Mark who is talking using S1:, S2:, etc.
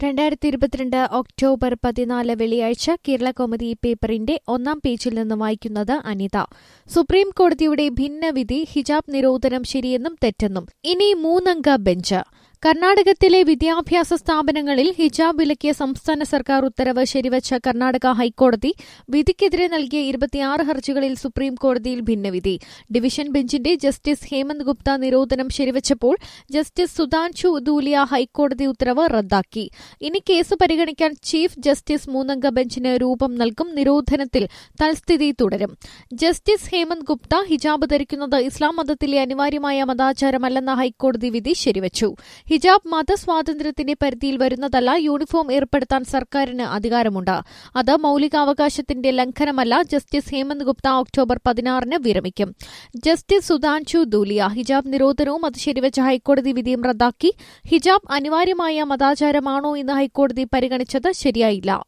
S1: 2022 October 14 വെള്ളിയാഴ്ച കേരളകൗമുദി പേപ്പറിന്റെ ഒന്നാം പേജിൽ നിന്ന് വായിക്കുന്നത് അനിത. സുപ്രീം കോടതിയുടെ ഭിന്നവിധി ഹിജാബ് നിരോധനം ശരിയെന്നും തെറ്റെന്നും ഇനി 3-അംഗ ബെഞ്ച്. കർണാടകത്തിലെ വിദ്യാഭ്യാസ സ്ഥാപനങ്ങളിൽ ഹിജാബ് വിലക്കിയ സംസ്ഥാന സർക്കാർ ഉത്തരവ് ശരിവച്ച കർണാടക ഹൈക്കോടതി വിധിക്കെതിരെ നൽകിയ 26 ഹർജികളിൽ സുപ്രീം കോടതിയിൽ ഭിന്നവിധി. ഡിവിഷൻ ബെഞ്ചിന്റെ ജസ്റ്റിസ് ഹേമന്ത് ഗുപ്ത നിരോധനം ശരിവച്ചപ്പോൾ ജസ്റ്റിസ് സുധാൻശു ധൂലിയ ഹൈക്കോടതി ഉത്തരവ് റദ്ദാക്കി. ഇനി കേസ് പരിഗണിക്കാൻ ചീഫ് ജസ്റ്റിസ് 3-അംഗ ബെഞ്ചിന് രൂപം നൽകും. നിരോധനത്തിൽ തൽസ്ഥിതി തുടരും. ജസ്റ്റിസ് ഹേമന്ത് ഗുപ്ത ഹിജാബ് ധരിക്കുന്നത് ഇസ്ലാം മതത്തിലെ അനിവാര്യമായ മതാചാരമല്ലെന്ന ഹൈക്കോടതി വിധി ശരിവച്ചു. ഹിജാബ് മതസ്വാതന്ത്ര്യത്തിന്റെ പരിധിയിൽ വരുന്നതല്ല. യൂണിഫോം ഏർപ്പെടുത്താൻ സർക്കാരിന് അധികാരമുണ്ട്. അത് മൌലികാവകാശത്തിന്റെ ലംഘനമല്ല. ജസ്റ്റിസ് ഹേമന്ത് ഗുപ്ത ഒക്ടോബർ 16 വിരമിക്കും. ജസ്റ്റിസ് സുധാൻശു ധൂലിയ ഹിജാബ് നിരോധനവും അത് ശരിവച്ച ഹൈക്കോടതി വിധിയും റദ്ദാക്കി. ഹിജാബ് അനിവാര്യമായ മതാചാരമാണോ എന്ന് ഹൈക്കോടതി പരിഗണിച്ചത് ശരിയായില്ല.